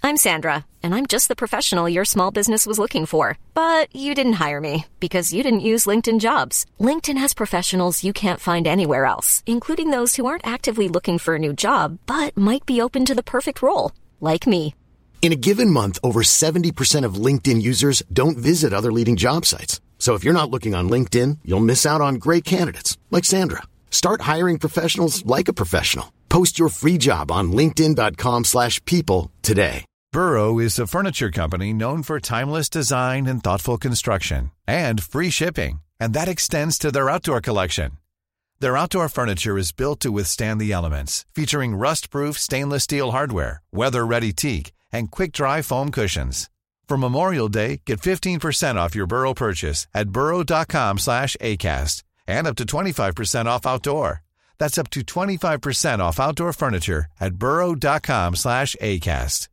I'm Sandra, and I'm just the professional your small business was looking for. But you didn't hire me because you didn't use LinkedIn Jobs. LinkedIn has professionals you can't find anywhere else, including those who aren't actively looking for a new job, but might be open to the perfect role, like me. In a given month, over 70% of LinkedIn users don't visit other leading job sites. So if you're not looking on LinkedIn, you'll miss out on great candidates like Sandra. Start hiring professionals like a professional. Post your free job on linkedin.com/people today. Burrow is a furniture company known for timeless design and thoughtful construction and free shipping, and that extends to their outdoor collection. Their outdoor furniture is built to withstand the elements, featuring rust-proof stainless steel hardware, weather-ready teak, and quick-dry foam cushions. For Memorial Day, get 15% off your Burrow purchase at burrow.com/ACAST and up to 25% off outdoor. That's up to 25% off outdoor furniture at burrow.com/ACAST.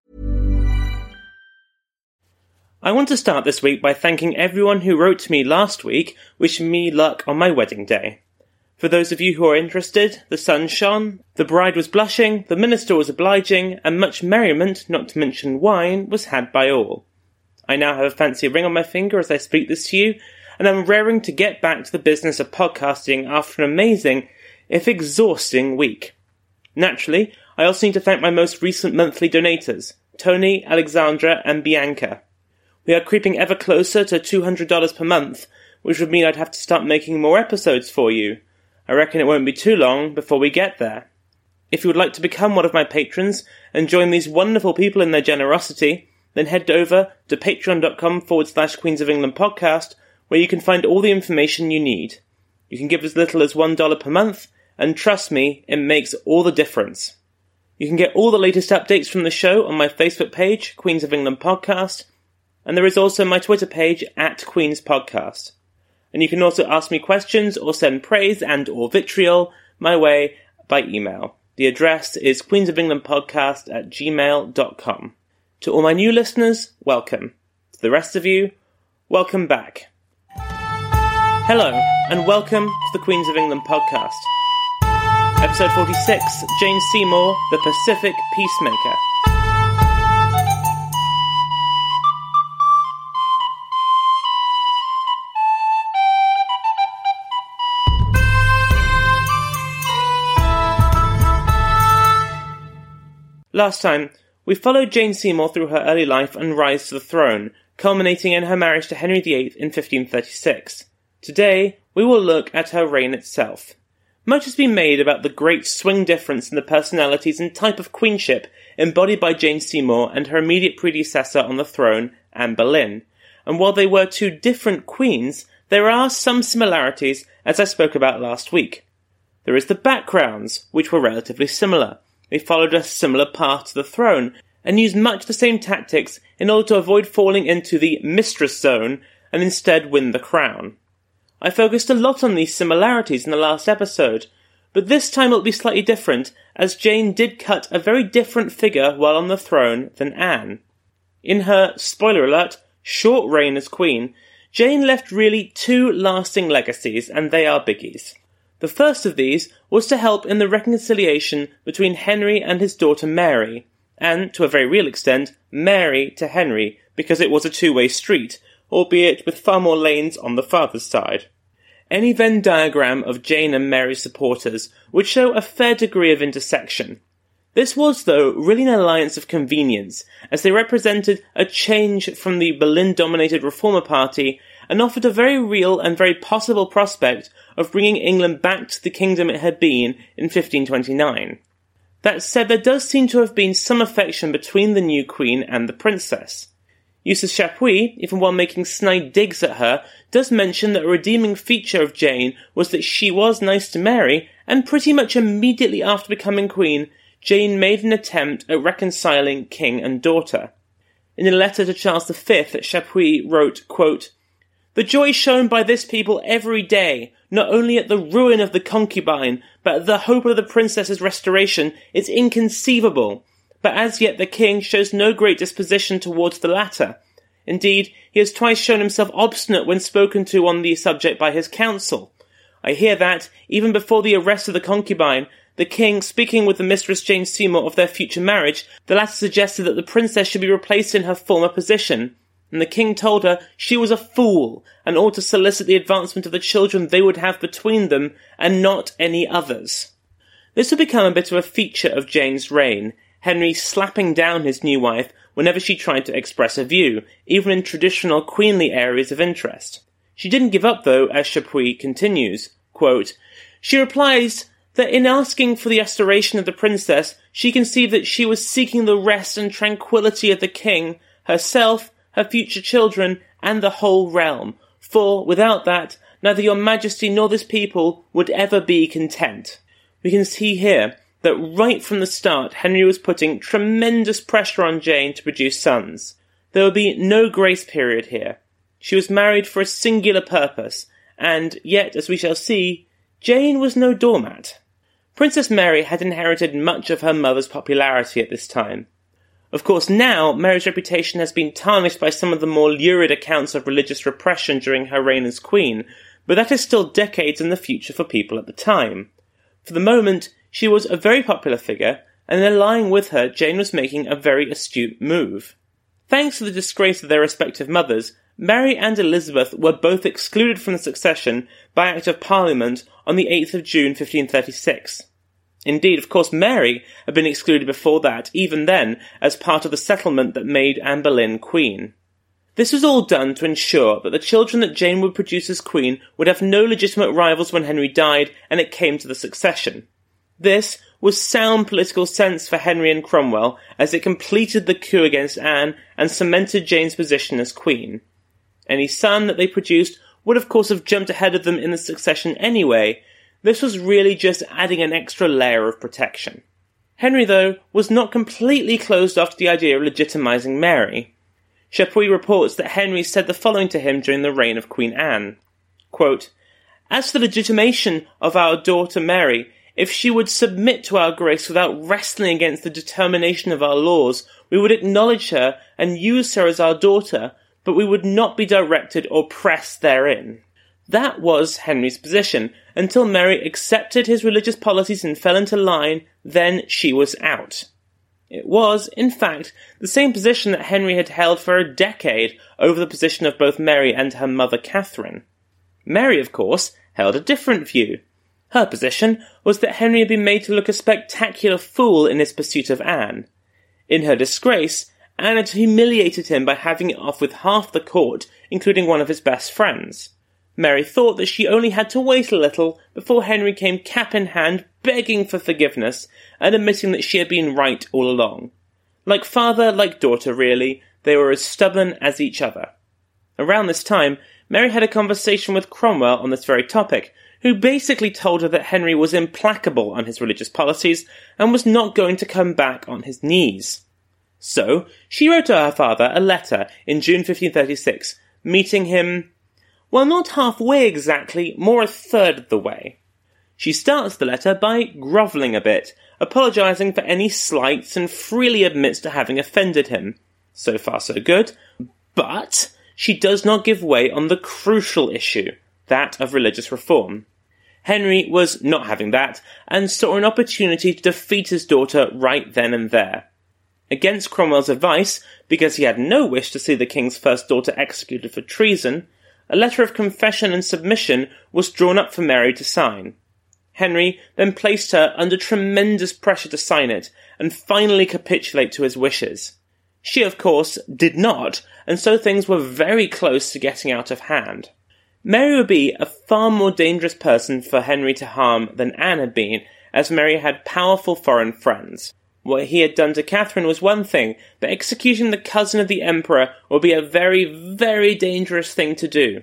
I want to start this week by thanking everyone who wrote to me last week wishing me luck on my wedding day. For those of you who are interested, the sun shone, the bride was blushing, the minister was obliging, and much merriment, not to mention wine, was had by all. I now have a fancy ring on my finger as I speak this to you, and I'm raring to get back to the business of podcasting after an amazing, if exhausting, week. Naturally, I also need to thank my most recent monthly donators, Tony, Alexandra, and Bianca. We are creeping ever closer to $200 per month, which would mean I'd have to start making more episodes for you. I reckon it won't be too long before we get there. If you would like to become one of my patrons and join these wonderful people in their generosity, then head over to patreon.com/Queens of England podcast, where you can find all the information you need. You can give as little as $1 per month, and trust me, it makes all the difference. You can get all the latest updates from the show on my Facebook page, Queens of England Podcast, and there is also my Twitter page, @QueensPodcast. And you can also ask me questions or send praise and or vitriol my way by email. The address is queensofenglandpodcast@gmail.com. To all my new listeners, welcome. To the rest of you, welcome back. Hello, and welcome to the Queens of England podcast. Episode 46, Jane Seymour, the Pacific Peacemaker. Last time, we followed Jane Seymour through her early life and rise to the throne, culminating in her marriage to Henry VIII in 1536. Today, we will look at her reign itself. Much has been made about the great swing difference in the personalities and type of queenship embodied by Jane Seymour and her immediate predecessor on the throne, Anne Boleyn. And while they were two different queens, there are some similarities, as I spoke about last week. There is the backgrounds, which were relatively similar. They followed a similar path to the throne, and used much the same tactics in order to avoid falling into the mistress zone, and instead win the crown. I focused a lot on these similarities in the last episode, but this time it'll be slightly different, as Jane did cut a very different figure while on the throne than Anne. In her, spoiler alert, short reign as queen, Jane left really two lasting legacies, and they are biggies. The first of these was to help in the reconciliation between Henry and his daughter Mary, and, to a very real extent, Mary to Henry, because it was a two-way street, albeit with far more lanes on the father's side. Any Venn diagram of Jane and Mary's supporters would show a fair degree of intersection. This was, though, really an alliance of convenience, as they represented a change from the Boleyn-dominated Reformer Party and offered a very real and very possible prospect of bringing England back to the kingdom it had been in 1529. That said, there does seem to have been some affection between the new queen and the princess. Eustace Chapuis, even while making snide digs at her, does mention that a redeeming feature of Jane was that she was nice to Mary, and pretty much immediately after becoming queen, Jane made an attempt at reconciling king and daughter. In a letter to Charles V, Chapuis wrote, quote, "The joy shown by this people every day, not only at the ruin of the concubine, but at the hope of the princess's restoration, is inconceivable. But as yet the king shows no great disposition towards the latter. Indeed, he has twice shown himself obstinate when spoken to on the subject by his council. I hear that, even before the arrest of the concubine, the king speaking with the Mistress Jane Seymour of their future marriage, the latter suggested that the princess should be replaced in her former position, and the king told her she was a fool and ought to solicit the advancement of the children they would have between them and not any others. This would become a bit of a feature of Jane's reign, Henry slapping down his new wife whenever she tried to express a view, even in traditional queenly areas of interest. She didn't give up, though, as Chapuis continues, quote, "She replies that in asking for the restoration of the princess, she conceived that she was seeking the rest and tranquillity of the king, herself, her future children, and the whole realm, for, without that, neither your majesty nor this people would ever be content." We can see here that right from the start, Henry was putting tremendous pressure on Jane to produce sons. There would be no grace period here. She was married for a singular purpose, and yet, as we shall see, Jane was no doormat. Princess Mary had inherited much of her mother's popularity at this time. Of course, now, Mary's reputation has been tarnished by some of the more lurid accounts of religious repression during her reign as queen, but that is still decades in the future for people at the time. For the moment, she was a very popular figure, and in allying with her, Jane was making a very astute move. Thanks to the disgrace of their respective mothers, Mary and Elizabeth were both excluded from the succession by Act of Parliament on the 8th of June 1536. Indeed, of course, Mary had been excluded before that, even then, as part of the settlement that made Anne Boleyn queen. This was all done to ensure that the children that Jane would produce as queen would have no legitimate rivals when Henry died and it came to the succession. This was sound political sense for Henry and Cromwell, as it completed the coup against Anne and cemented Jane's position as queen. Any son that they produced would of course have jumped ahead of them in the succession anyway. This was really just adding an extra layer of protection. Henry, though, was not completely closed off to the idea of legitimizing Mary. Chapuis reports that Henry said the following to him during the reign of Queen Anne. Quote, "As to the legitimation of our daughter Mary, if she would submit to our grace without wrestling against the determination of our laws, we would acknowledge her and use her as our daughter, but we would not be directed or pressed therein." That was Henry's position. Until Mary accepted his religious policies and fell into line, then she was out. It was, in fact, the same position that Henry had held for a decade over the position of both Mary and her mother Catherine. Mary, of course, held a different view. Her position was that Henry had been made to look a spectacular fool in his pursuit of Anne. In her disgrace, Anne had humiliated him by having it off with half the court, including one of his best friends. Mary thought that she only had to wait a little before Henry came cap in hand begging for forgiveness and admitting that she had been right all along. Like father, like daughter, really, they were as stubborn as each other. Around this time, Mary had a conversation with Cromwell on this very topic, who basically told her that Henry was implacable on his religious policies and was not going to come back on his knees. So, she wrote to her father a letter in June 1536, meeting him, well, not halfway exactly, more a third of the way. She starts the letter by grovelling a bit, apologising for any slights and freely admits to having offended him. So far so good, but she does not give way on the crucial issue, that of religious reform. Henry was not having that, and saw an opportunity to defeat his daughter right then and there. Against Cromwell's advice, because he had no wish to see the king's first daughter executed for treason, a letter of confession and submission was drawn up for Mary to sign. Henry then placed her under tremendous pressure to sign it, and finally capitulate to his wishes. She, of course, did not, and so things were very close to getting out of hand. Mary would be a far more dangerous person for Henry to harm than Anne had been, as Mary had powerful foreign friends. What he had done to Catherine was one thing, but executing the cousin of the Emperor would be a very, very dangerous thing to do.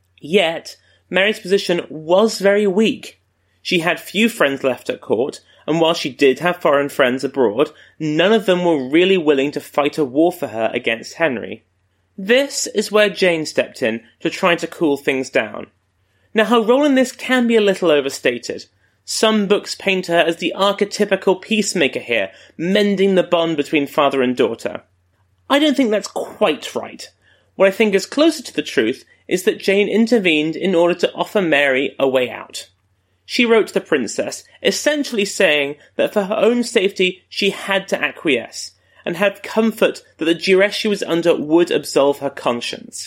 Yet, Mary's position was very weak. She had few friends left at court, and while she did have foreign friends abroad, none of them were really willing to fight a war for her against Henry. This is where Jane stepped in to try to cool things down. Now, her role in this can be a little overstated. Some books paint her as the archetypical peacemaker here, mending the bond between father and daughter. I don't think that's quite right. What I think is closer to the truth is that Jane intervened in order to offer Mary a way out. She wrote to the princess, essentially saying that for her own safety she had to acquiesce, and had comfort that the duress she was under would absolve her conscience.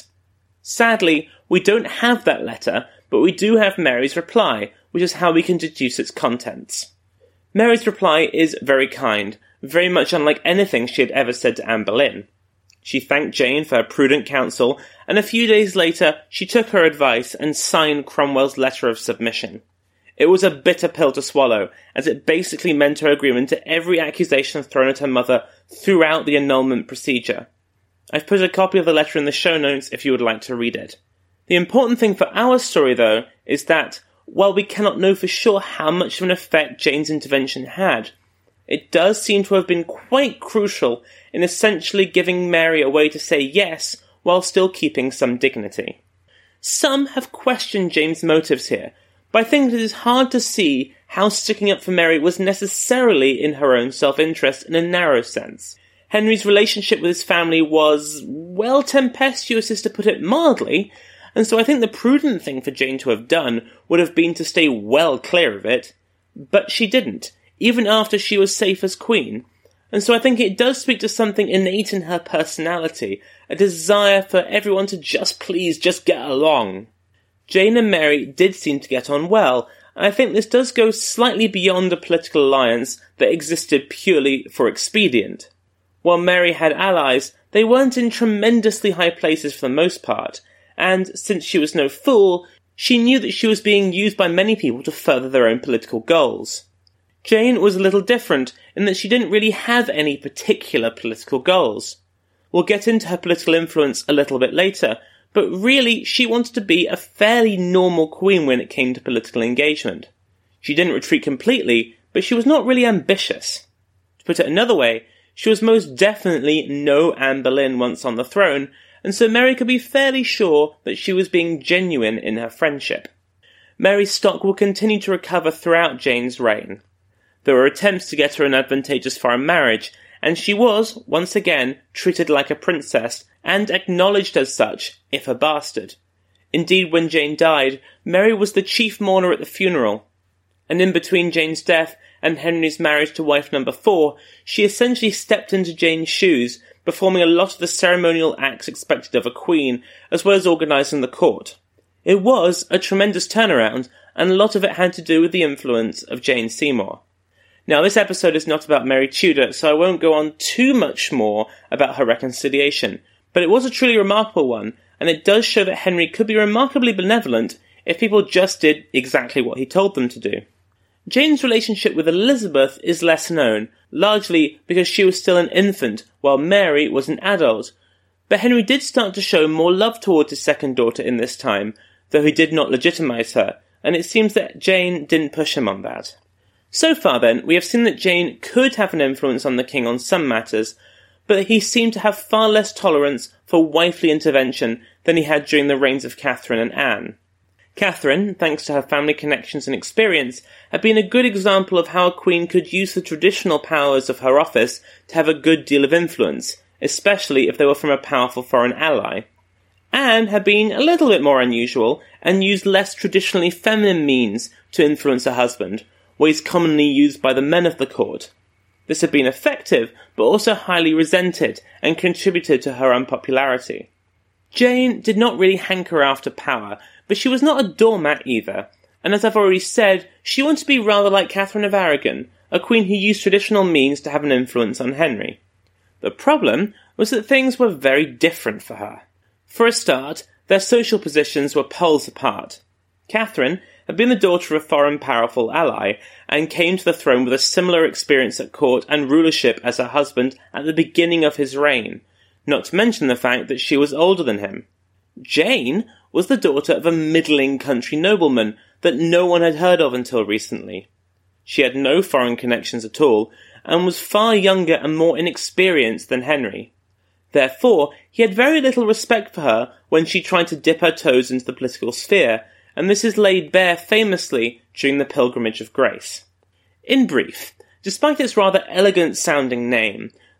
Sadly, we don't have that letter, but we do have Mary's reply, which is how we can deduce its contents. Mary's reply is very kind, very much unlike anything she had ever said to Anne Boleyn. She thanked Jane for her prudent counsel, and a few days later she took her advice and signed Cromwell's letter of submission. It was a bitter pill to swallow, as it basically meant her agreement to every accusation thrown at her mother throughout the annulment procedure. I've put a copy of the letter in the show notes if you would like to read it. The important thing for our story, though, is that, while we cannot know for sure how much of an effect Jane's intervention had, it does seem to have been quite crucial in essentially giving Mary a way to say yes while still keeping some dignity. Some have questioned Jane's motives here, but I think it is hard to see how sticking up for Mary was necessarily in her own self-interest in a narrow sense. Henry's relationship with his family was, well, tempestuous is to put it mildly, and so I think the prudent thing for Jane to have done would have been to stay well clear of it. But she didn't, even after she was safe as queen, and so I think it does speak to something innate in her personality, a desire for everyone to just get along. Jane and Mary did seem to get on well, and I think this does go slightly beyond a political alliance that existed purely for expedient. While Mary had allies, they weren't in tremendously high places for the most part, and since she was no fool, she knew that she was being used by many people to further their own political goals. Jane was a little different in that she didn't really have any particular political goals. We'll get into her political influence a little bit later, but really she wanted to be a fairly normal queen when it came to political engagement. She didn't retreat completely, but she was not really ambitious. To put it another way, she was most definitely no Anne Boleyn once on the throne, and so Mary could be fairly sure that she was being genuine in her friendship. Mary's stock will continue to recover throughout Jane's reign. There were attempts to get her an advantageous foreign marriage, and she was, once again, treated like a princess, and acknowledged as such, if a bastard. Indeed, when Jane died, Mary was the chief mourner at the funeral, and in between Jane's death and Henry's marriage to wife number 4, she essentially stepped into Jane's shoes, performing a lot of the ceremonial acts expected of a queen, as well as organising the court. It was a tremendous turnaround, and a lot of it had to do with the influence of Jane Seymour. Now, this episode is not about Mary Tudor, so I won't go on too much more about her reconciliation, but it was a truly remarkable one, and it does show that Henry could be remarkably benevolent if people just did exactly what he told them to do. Jane's relationship with Elizabeth is less known, largely because she was still an infant, while Mary was an adult, but Henry did start to show more love towards his second daughter in this time, though he did not legitimise her, and it seems that Jane didn't push him on that. So far then, we have seen that Jane could have an influence on the king on some matters, but he seemed to have far less tolerance for wifely intervention than he had during the reigns of Catherine and Anne. Catherine, thanks to her family connections and experience, had been a good example of how a queen could use the traditional powers of her office to have a good deal of influence, especially if they were from a powerful foreign ally. Anne had been a little bit more unusual and used less traditionally feminine means to influence her husband, ways commonly used by the men of the court. This had been effective, but also highly resented and contributed to her unpopularity. Jane did not really hanker after power, but she was not a doormat either, and as I've already said, she wanted to be rather like Catherine of Aragon, a queen who used traditional means to have an influence on Henry. The problem was that things were very different for her. For a start, their social positions were poles apart. Catherine had been the daughter of a foreign powerful ally, and came to the throne with a similar experience at court and rulership as her husband at the beginning of his reign, not to mention the fact that she was older than him. Jane was the daughter of a middling country nobleman that no one had heard of until recently. She had no foreign connections at all, and was far younger and more inexperienced than Henry. Therefore, he had very little respect for her when she tried to dip her toes into the political sphere, and this is laid bare famously during the Pilgrimage of Grace. In brief, despite its rather elegant-sounding name,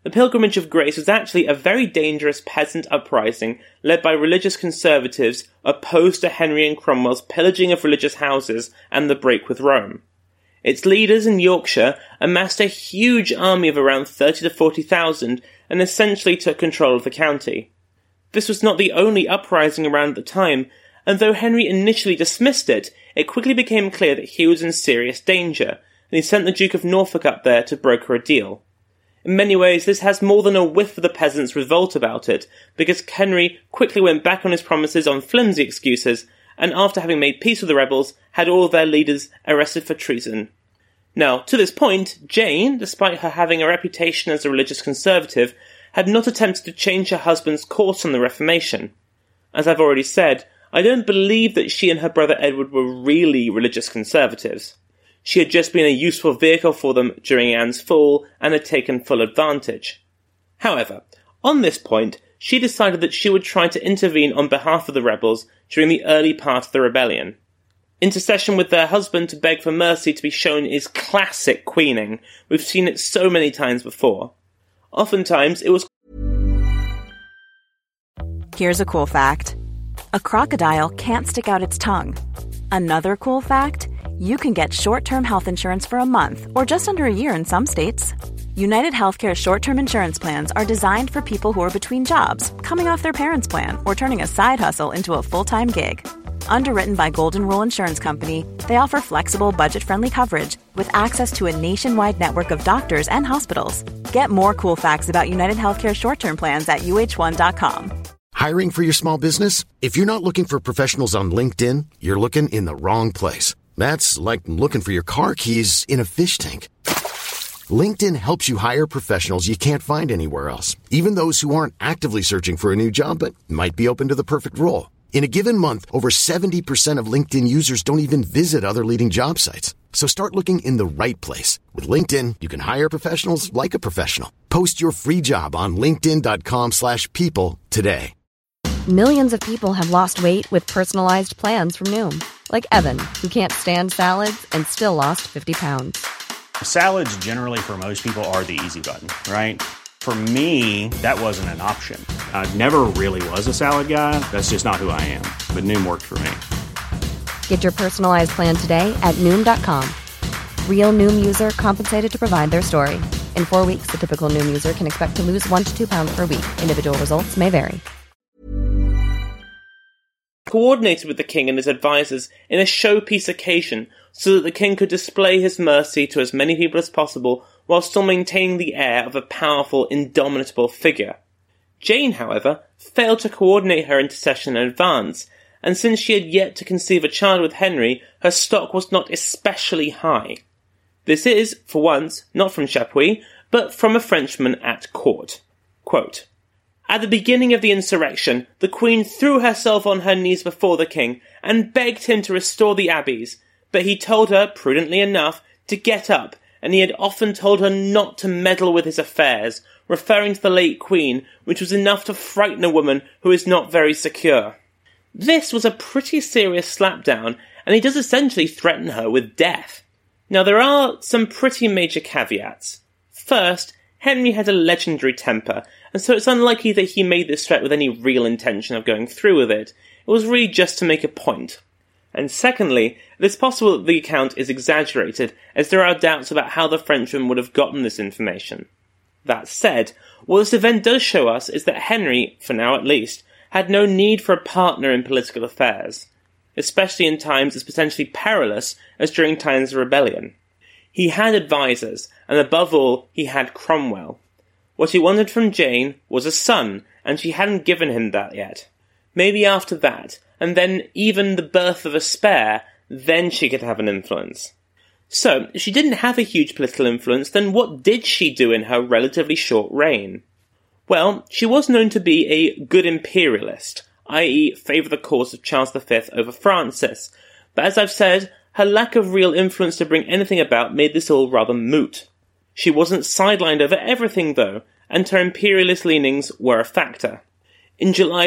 the Pilgrimage of Grace was actually a very dangerous peasant uprising led by religious conservatives opposed to Henry and Cromwell's pillaging of religious houses and the break with Rome. Its leaders in Yorkshire amassed a huge army of around 30 to 40,000 and essentially took control of the county. This was not the only uprising around the time, and though Henry initially dismissed it, it quickly became clear that he was in serious danger, and he sent the Duke of Norfolk up there to broker a deal. In many ways, this has more than a whiff of the peasants' revolt about it, because Henry quickly went back on his promises on flimsy excuses, and after having made peace with the rebels, had all their leaders arrested for treason. Now, to this point, Jane, despite her having a reputation as a religious conservative, had not attempted to change her husband's course on the Reformation. As I've already said, I don't believe that she and her brother Edward were really religious conservatives. She had just been a useful vehicle for them during Anne's fall and had taken full advantage. However, on this point, she decided that she would try to intervene on behalf of the rebels during the early part of the rebellion. Intercession with their husband to beg for mercy to be shown is classic queening. We've seen it so many times before. Oftentimes, it was... Here's a cool fact. A crocodile can't stick out its tongue. Another cool fact, you can get short-term health insurance for a month or just under a year in some states. United Healthcare short-term insurance plans are designed for people who are between jobs, coming off their parents' plan, or turning a side hustle into a full-time gig. Underwritten by Golden Rule Insurance Company, they offer flexible, budget-friendly coverage with access to a nationwide network of doctors and hospitals. Get more cool facts about United Healthcare short-term plans at uh1.com. Hiring for your small business? If you're not looking for professionals on LinkedIn, you're looking in the wrong place. That's like looking for your car keys in a fish tank. LinkedIn helps you hire professionals you can't find anywhere else, even those who aren't actively searching for a new job but might be open to the perfect role. In a given month, over 70% of LinkedIn users don't even visit other leading job sites. So start looking in the right place. With LinkedIn, you can hire professionals like a professional. Post your free job on linkedin.com/people today. Millions of people have lost weight with personalized plans from Noom. Like Evan, who can't stand salads and still lost 50 pounds. Salads generally for most people are the easy button, right? For me, that wasn't an option. I never really was a salad guy. That's just not who I am. But Noom worked for me. Get your personalized plan today at Noom.com. Real Noom user compensated to provide their story. In 4 weeks, the typical Noom user can expect to lose 1 to 2 pounds per week. Individual results may vary. Coordinated with the king and his advisors in a showpiece occasion so that the king could display his mercy to as many people as possible while still maintaining the air of a powerful, indomitable figure. Jane, however, failed to coordinate her intercession in advance, and since she had yet to conceive a child with Henry, her stock was not especially high. This is, for once, not from Chapuis, but from a Frenchman at court. Quote, "At the beginning of the insurrection, the Queen threw herself on her knees before the king and begged him to restore the abbeys, but he told her, prudently enough, to get up, and he had often told her not to meddle with his affairs, referring to the late Queen, which was enough to frighten a woman who is not very secure." This was a pretty serious slapdown, and he does essentially threaten her with death. Now, there are some pretty major caveats. First, Henry had a legendary temper, and so it's unlikely that he made this threat with any real intention of going through with it. It was really just to make a point. And secondly, it is possible that the account is exaggerated, as there are doubts about how the Frenchman would have gotten this information. That said, what this event does show us is that Henry, for now at least, had no need for a partner in political affairs, especially in times as potentially perilous as during times of rebellion. He had advisors, and above all, he had Cromwell. What he wanted from Jane was a son, and she hadn't given him that yet. Maybe after that, and then even the birth of a spare, then she could have an influence. So, if she didn't have a huge political influence, then what did she do in her relatively short reign? Well, she was known to be a good imperialist, i.e. favour the cause of Charles V over Francis, but as I've said, her lack of real influence to bring anything about made this all rather moot. She wasn't sidelined over everything though, and her imperialist leanings were a factor. In July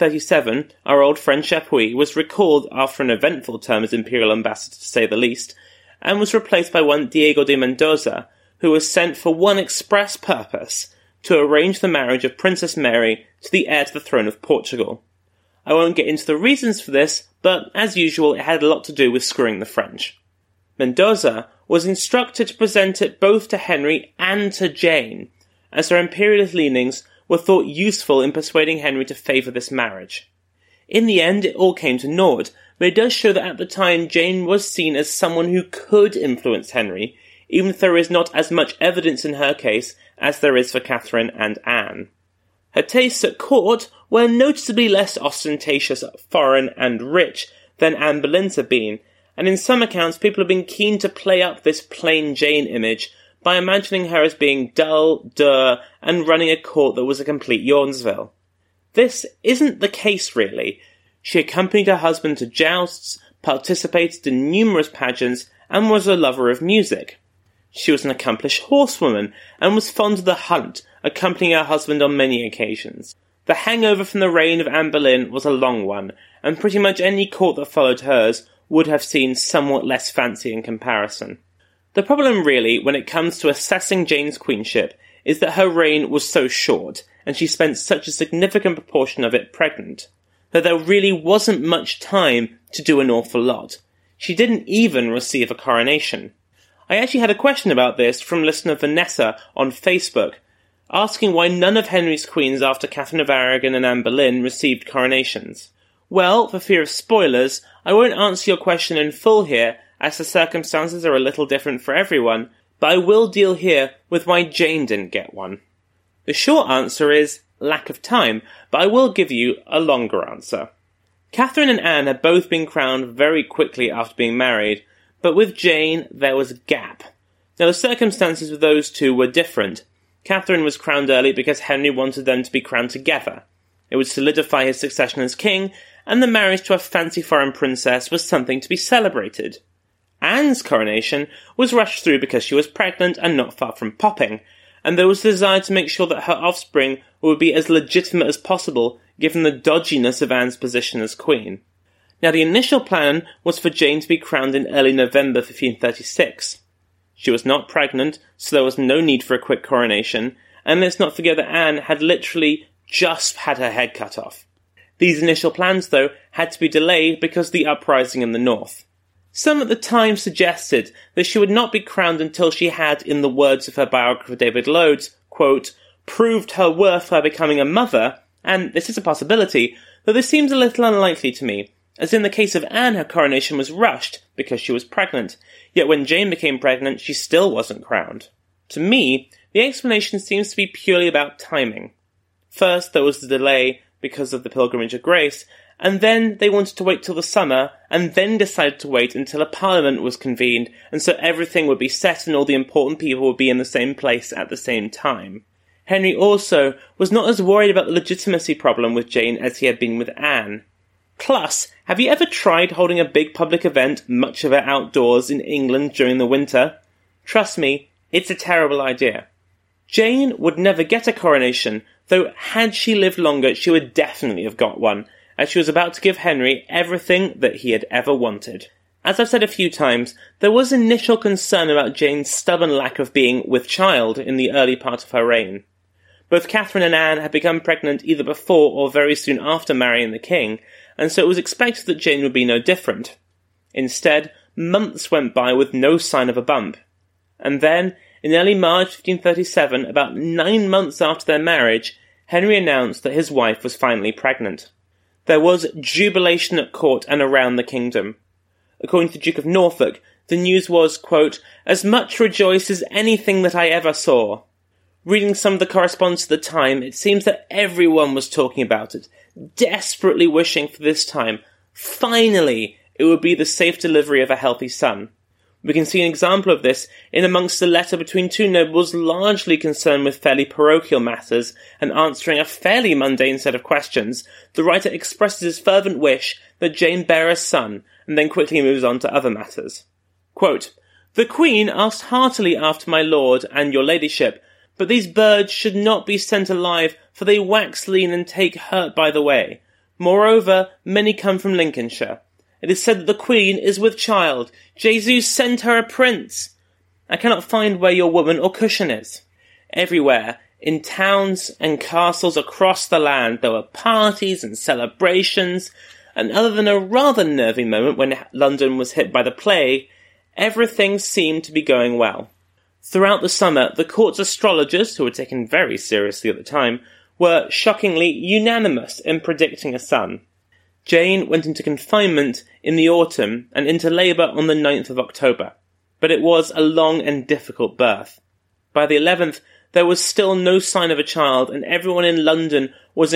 1537, our old friend Chapuis was recalled after an eventful term as imperial ambassador to say the least, and was replaced by one Diego de Mendoza, who was sent for one express purpose, to arrange the marriage of Princess Mary to the heir to the throne of Portugal. I won't get into the reasons for this, but as usual it had a lot to do with screwing the French. Mendoza was instructed to present it both to Henry and to Jane, as her imperialist leanings were thought useful in persuading Henry to favour this marriage. In the end, it all came to naught, but it does show that at the time Jane was seen as someone who could influence Henry, even if there is not as much evidence in her case as there is for Catherine and Anne. Her tastes at court were noticeably less ostentatious, foreign and rich than Anne Boleyn's had been, and in some accounts people have been keen to play up this plain Jane image by imagining her as being dull, and running a court that was a complete Yawnsville. This isn't the case, really. She accompanied her husband to jousts, participated in numerous pageants, and was a lover of music. She was an accomplished horsewoman, and was fond of the hunt, accompanying her husband on many occasions. The hangover from the reign of Anne Boleyn was a long one, and pretty much any court that followed hers would have seen somewhat less fancy in comparison. The problem really, when it comes to assessing Jane's queenship, is that her reign was so short, and she spent such a significant proportion of it pregnant, that there really wasn't much time to do an awful lot. She didn't even receive a coronation. I actually had a question about this from listener Vanessa on Facebook, asking why none of Henry's queens after Catherine of Aragon and Anne Boleyn received coronations. Well, for fear of spoilers, I won't answer your question in full here, as the circumstances are a little different for everyone, but I will deal here with why Jane didn't get one. The short answer is lack of time, but I will give you a longer answer. Catherine and Anne had both been crowned very quickly after being married, but with Jane there was a gap. Now the circumstances with those two were different. Catherine was crowned early because Henry wanted them to be crowned together. It would solidify his succession as king, and the marriage to a fancy foreign princess was something to be celebrated. Anne's coronation was rushed through because she was pregnant and not far from popping, and there was a desire to make sure that her offspring would be as legitimate as possible given the dodginess of Anne's position as queen. Now the initial plan was for Jane to be crowned in early November 1536. She was not pregnant, so there was no need for a quick coronation, and let's not forget that Anne had literally just had her head cut off. These initial plans, though, had to be delayed because of the uprising in the north. Some at the time suggested that she would not be crowned until she had, in the words of her biographer David Loades, quote, proved her worth by becoming a mother, and this is a possibility, though this seems a little unlikely to me, as in the case of Anne her coronation was rushed because she was pregnant, yet when Jane became pregnant she still wasn't crowned. To me, the explanation seems to be purely about timing. First there was the delay because of the Pilgrimage of Grace, and then they wanted to wait till the summer, and then decided to wait until a parliament was convened, and so everything would be set and all the important people would be in the same place at the same time. Henry also was not as worried about the legitimacy problem with Jane as he had been with Anne. Plus, have you ever tried holding a big public event, much of it outdoors, in England during the winter? Trust me, it's a terrible idea. Jane would never get a coronation, though had she lived longer she would definitely have got one, as she was about to give Henry everything that he had ever wanted. As I've said a few times, there was initial concern about Jane's stubborn lack of being with child in the early part of her reign. Both Catherine and Anne had become pregnant either before or very soon after marrying the king, and so it was expected that Jane would be no different. Instead, months went by with no sign of a bump. And then, in early March 1537, about 9 months after their marriage, Henry announced that his wife was finally pregnant. There was jubilation at court and around the kingdom. According to the Duke of Norfolk, the news was, quote, as much rejoiced as anything that I ever saw. Reading some of the correspondence at the time, it seems that everyone was talking about it, desperately wishing for this time, finally, it would be the safe delivery of a healthy son. We can see an example of this in amongst the letter between two nobles largely concerned with fairly parochial matters and answering a fairly mundane set of questions. The writer expresses his fervent wish that Jane bear a son, and then quickly moves on to other matters. Quote, the Queen asked heartily after my lord and your ladyship, but these birds should not be sent alive, for they wax lean and take hurt by the way. Moreover, many come from Lincolnshire. It is said that the Queen is with child. Jesus send her a prince. I cannot find where your woman or cushion is. Everywhere, In towns and castles across the land, there were parties and celebrations, and other than a rather nervy moment when London was hit by the plague, everything seemed to be going well. Throughout the summer, the court's astrologers, who were taken very seriously at the time, were shockingly unanimous in predicting a son. Jane went into confinement in the autumn and into labour on the 9th of October, but it was a long and difficult birth. By the 11th, there was still no sign of a child, and everyone in London was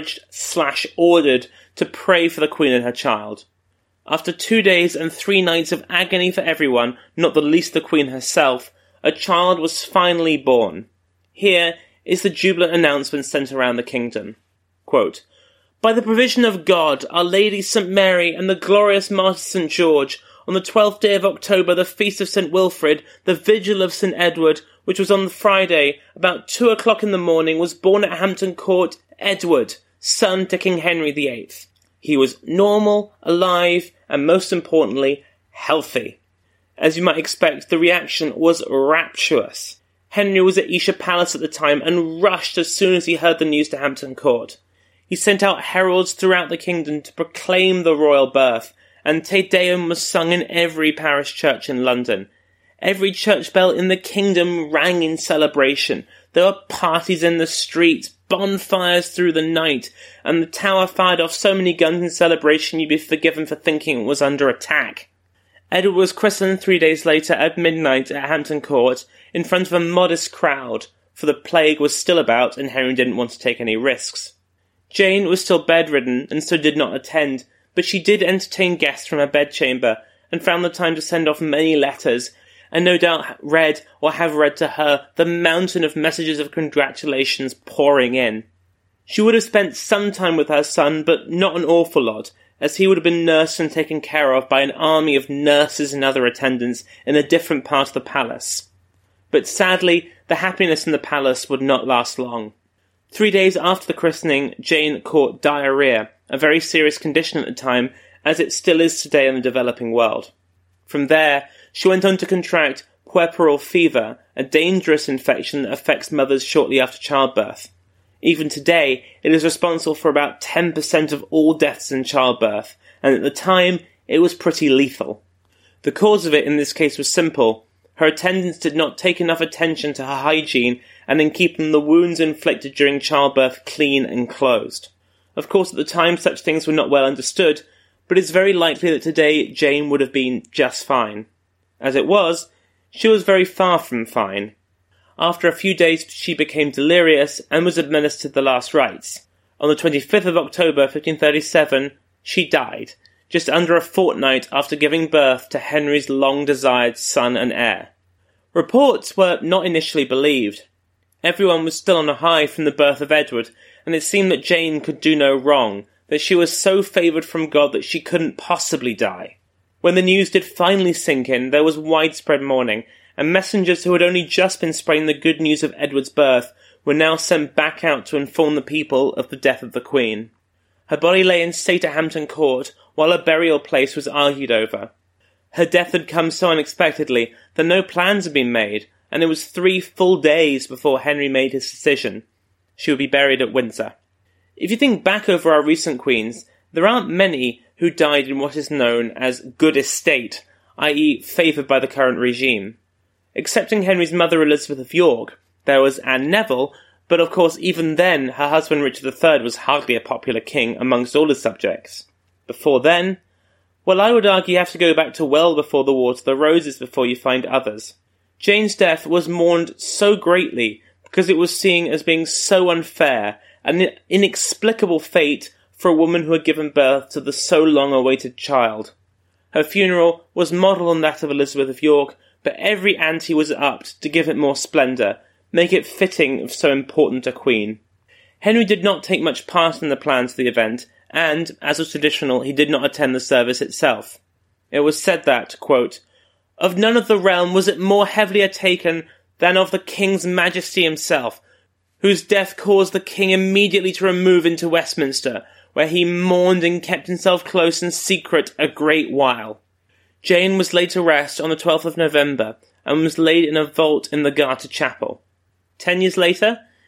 encouraged/ordered to pray for the Queen and her child. After 2 days and 3 nights of agony for everyone, not the least the Queen herself, a child was finally born. Here is the jubilant announcement sent around the kingdom. Quote, "By the provision of God, Our Lady St. Mary, and the glorious martyr St. George, on the 12th day of October, the feast of St. Wilfrid, the vigil of St. Edward, which was on the Friday, about 2 o'clock in the morning, was born at Hampton Court, Edward, son to King Henry VIII. He was normal, alive, and most importantly, healthy. As you might expect, the reaction was rapturous. Henry was at Esher Palace at the time and rushed as soon as he heard the news to Hampton Court. He sent out heralds throughout the kingdom to proclaim the royal birth, and Te Deum was sung in every parish church in London. Every church bell in the kingdom rang in celebration. There were parties in the streets, bonfires through the night, and the Tower fired off so many guns in celebration you'd be forgiven for thinking it was under attack. Edward was christened 3 days later at midnight at Hampton Court in front of a modest crowd, for the plague was still about and Henry didn't want to take any risks. Jane was still bedridden and so did not attend, but she did entertain guests from her bedchamber and found the time to send off many letters, and no doubt read or have read to her the mountain of messages of congratulations pouring in. She would have spent some time with her son, but not an awful lot, as he would have been nursed and taken care of by an army of nurses and other attendants in a different part of the palace. But sadly, the happiness in the palace would not last long. 3 days after the christening, Jane caught diarrhea, a very serious condition at the time, as it still is today in the developing world. From there, she went on to contract puerperal fever, a dangerous infection that affects mothers shortly after childbirth. Even today, it is responsible for about 10% of all deaths in childbirth, and at the time, it was pretty lethal. The cause of it in this case was simple. Her attendants did not take enough attention to her hygiene and in keeping the wounds inflicted during childbirth clean and closed. Of course, at the time, such things were not well understood, but it's very likely that today Jane would have been just fine. As it was, she was very far from fine. After a few days, she became delirious and was administered the last rites. On the 25th of October, 1537, she died, just under a fortnight after giving birth to Henry's long-desired son and heir. Reports were not initially believed. Everyone was still on a high from the birth of Edward, and it seemed that Jane could do no wrong, that she was so favoured from God that she couldn't possibly die. When the news did finally sink in, there was widespread mourning, and messengers who had only just been spreading the good news of Edward's birth were now sent back out to inform the people of the death of the Queen. Her body lay in state at Hampton Court, while her burial place was argued over. Her death had come so unexpectedly that no plans had been made, and it was 3 full days before Henry made his decision. She would be buried at Windsor. If you think back over our recent queens, there aren't many who died in what is known as good estate, i.e. favoured by the current regime. Excepting Henry's mother Elizabeth of York, there was Anne Neville, but of course even then her husband Richard III was hardly a popular king amongst all his subjects. Before then, well, I would argue you have to go back to well before the Wars of the Roses before you find others. Jane's death was mourned so greatly because it was seen as being so unfair, an inexplicable fate for a woman who had given birth to the so long-awaited child. Her funeral was modelled on that of Elizabeth of York, but every ante was upped to give it more splendour, make it fitting of so important a queen. Henry did not take much part in the plans of the event, and, as was traditional, he did not attend the service itself. It was said that, quote, "Of none of the realm was it more heavily taken than of the King's Majesty himself, whose death caused the King immediately to remove into Westminster, where he mourned and kept himself close in secret a great while." Jane was laid to rest on the 12th of November, and was laid in a vault in the Garter Chapel. 10 years later,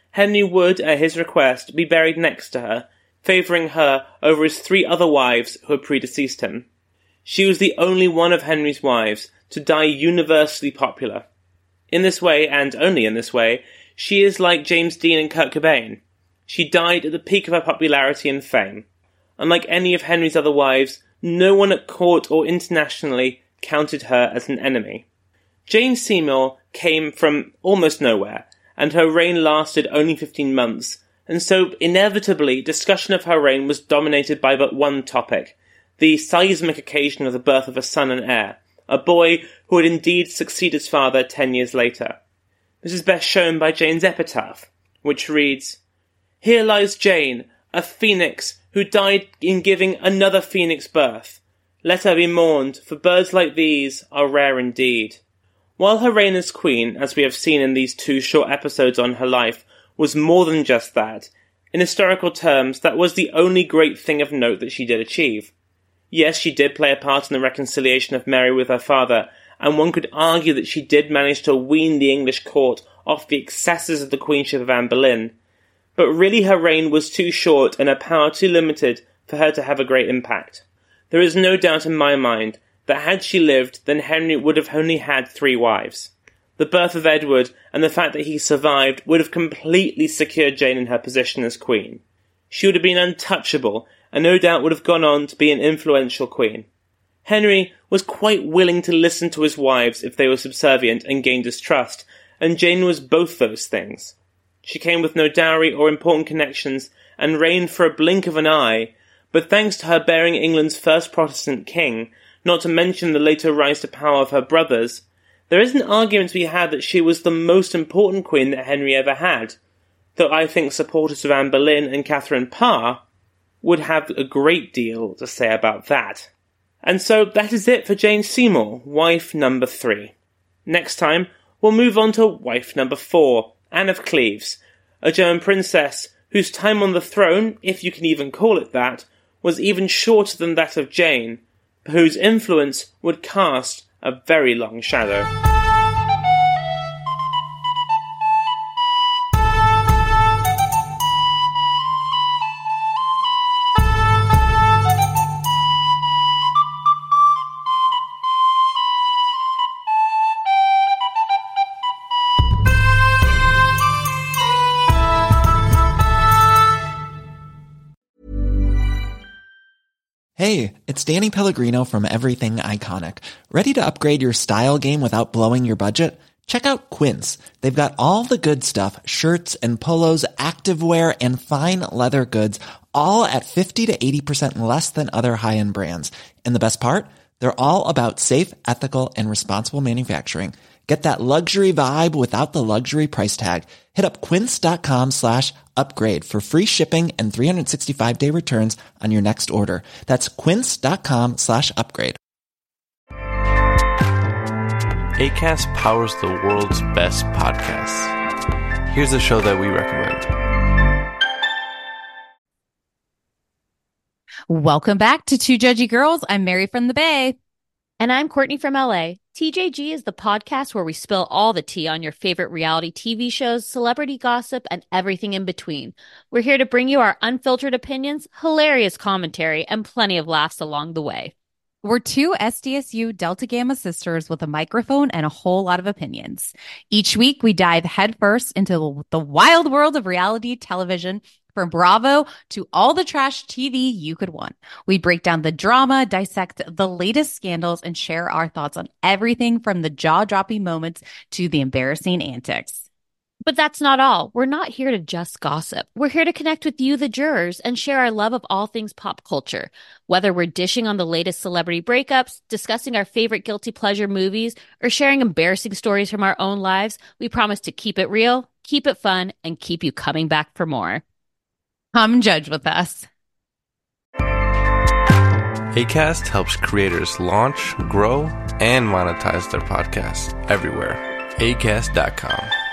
Henry would, at his request, be buried next to her, favouring her over his 3 other wives who had predeceased him. She was the only one of Henry's wives to die universally popular. In this way, and only in this way, she is like James Dean and Kurt Cobain. She died at the peak of her popularity and fame. Unlike any of Henry's other wives, no one at court or internationally counted her as an enemy. Jane Seymour came from almost nowhere, and her reign lasted only 15 months, and so inevitably discussion of her reign was dominated by but one topic, the seismic occasion of the birth of a son and heir, a boy who would indeed succeed his father 10 years later. This is best shown by Jane's epitaph, which reads, "Here lies Jane, a phoenix who died in giving another phoenix birth. Let her be mourned, for birds like these are rare indeed." While her reign as queen, as we have seen in these 2 short episodes on her life, was more than just that, in historical terms, that was the only great thing of note that she did achieve. Yes, she did play a part in the reconciliation of Mary with her father, and one could argue that she did manage to wean the English court off the excesses of the queenship of Anne Boleyn. But really her reign was too short and her power too limited for her to have a great impact. There is no doubt in my mind that had she lived, then Henry would have only had 3 wives. The birth of Edward and the fact that he survived would have completely secured Jane in her position as queen. She would have been untouchable, and no doubt would have gone on to be an influential queen. Henry was quite willing to listen to his wives if they were subservient and gained his trust, and Jane was both those things. She came with no dowry or important connections, and reigned for a blink of an eye, but thanks to her bearing England's first Protestant king, not to mention the later rise to power of her brothers, there is an argument to be had that she was the most important queen that Henry ever had, though I think supporters of Anne Boleyn and Catherine Parr would have a great deal to say about that. And so that is it for Jane Seymour, wife number 3. Next time, we'll move on to wife number 4, Anne of Cleves, a German princess whose time on the throne, if you can even call it that, was even shorter than that of Jane, but whose influence would cast a very long shadow. Hey, it's Danny Pellegrino from Everything Iconic. Ready to upgrade your style game without blowing your budget? Check out Quince. They've got all the good stuff, shirts and polos, activewear, and fine leather goods, all at 50 to 80% less than other high-end brands. And the best part? They're all about safe, ethical, and responsible manufacturing. Get that luxury vibe without the luxury price tag. Hit up quince.com/upgrade for free shipping and 365-day returns on your next order. That's quince.com/upgrade. Acast powers the world's best podcasts. Here's a show that we recommend. Welcome back to Two Judgy Girls. I'm Mary from the Bay. And I'm Courtney from LA. TJG is the podcast where we spill all the tea on your favorite reality TV shows, celebrity gossip, and everything in between. We're here to bring you our unfiltered opinions, hilarious commentary, and plenty of laughs along the way. We're 2 SDSU Delta Gamma sisters with a microphone and a whole lot of opinions. Each week, we dive headfirst into the wild world of reality television, from Bravo to all the trash TV you could want. We break down the drama, dissect the latest scandals, and share our thoughts on everything from the jaw-dropping moments to the embarrassing antics. But that's not all. We're not here to just gossip. We're here to connect with you, the jurors, and share our love of all things pop culture. Whether we're dishing on the latest celebrity breakups, discussing our favorite guilty pleasure movies, or sharing embarrassing stories from our own lives, we promise to keep it real, keep it fun, and keep you coming back for more. Come judge with us. Acast helps creators launch, grow, and monetize their podcasts everywhere. Acast.com.